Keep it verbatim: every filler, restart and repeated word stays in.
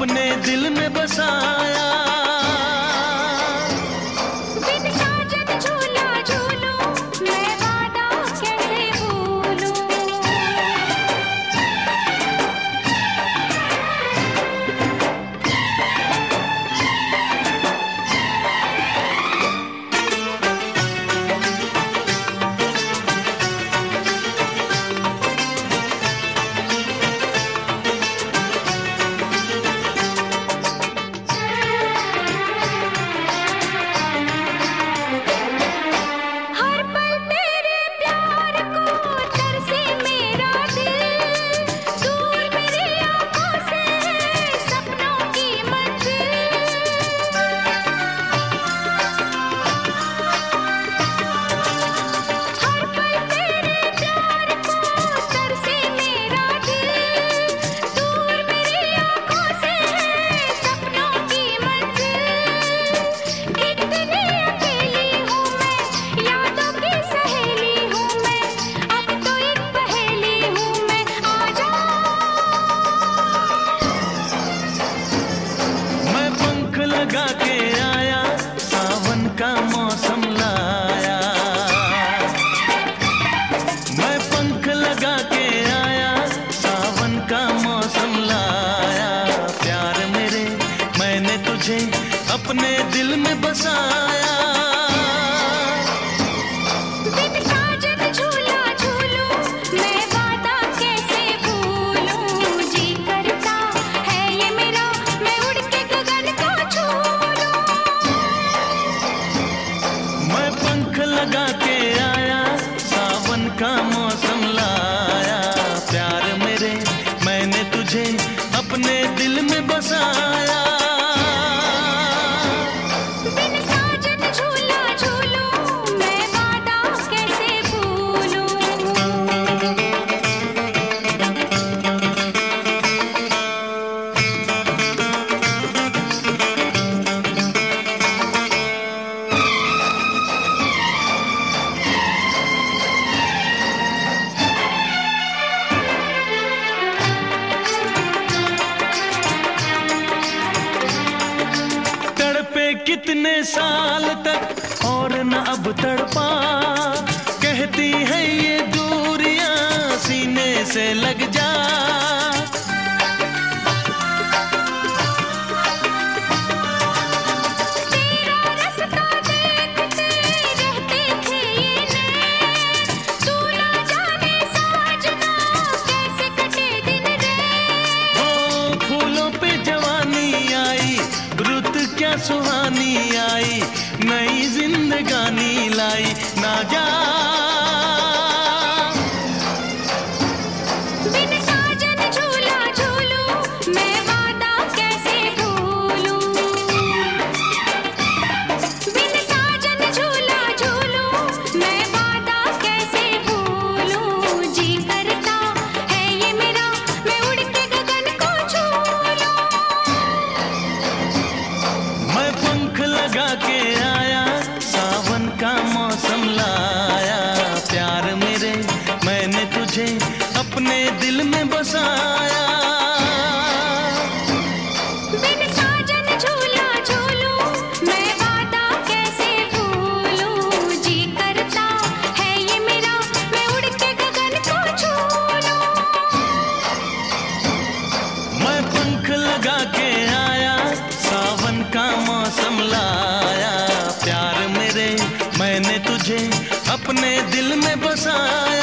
अपने दिल में बसाया। बिन साजन झूला झूलूं, मैं वादा कैसे भूलूं। लगा के आया, सावन का मौसम लाया। मैं पंख लगा के आया, सावन का मौसम लाया। प्यार मेरे, मैंने तुझे अपने दिल में बसाया। लगा के आया, सावन का मौसम लाया। प्यार मेरे, मैंने तुझे अपने दिल में बसाया। बिन साजन झूला झूलूं, मैं वादा कैसे भूलूं। कितने साल तक और न अब तड़पा, कहती है ये दूरियां सीने से लग जा। तेरा रास्ता देखते रहते थे ये नैन, तू ना जाने साजना कैसे कटे दिन रैन। ओ फूलों पे जवानी आई, रुत क्या सुहानी आई, नई जिंदगानी लाई। ना जा बिन साजन झूला झूलूं, मैं वादा कैसे भूलूं। बिन साजन झूला झूलूं, मैं वादा कैसे भूलूं। जी करता है ये मेरा, मैं उड़ के गगन को छू लूं। मैं पंख लगा के आया, सावन का मौसम लाया। प्यार मेरे, मैंने तुझे अपने दिल में बसाया। बिन साजन झूला झूलूं, मैं वादा कैसे भूलूं। जी करता है ये मेरा, मैं उड़ के गगन को छू लूं। मैं पंख लगा के आया, सावन का मौसम लाया। प्यार मेरे, मैंने तुझे अपने दिल में बसाया।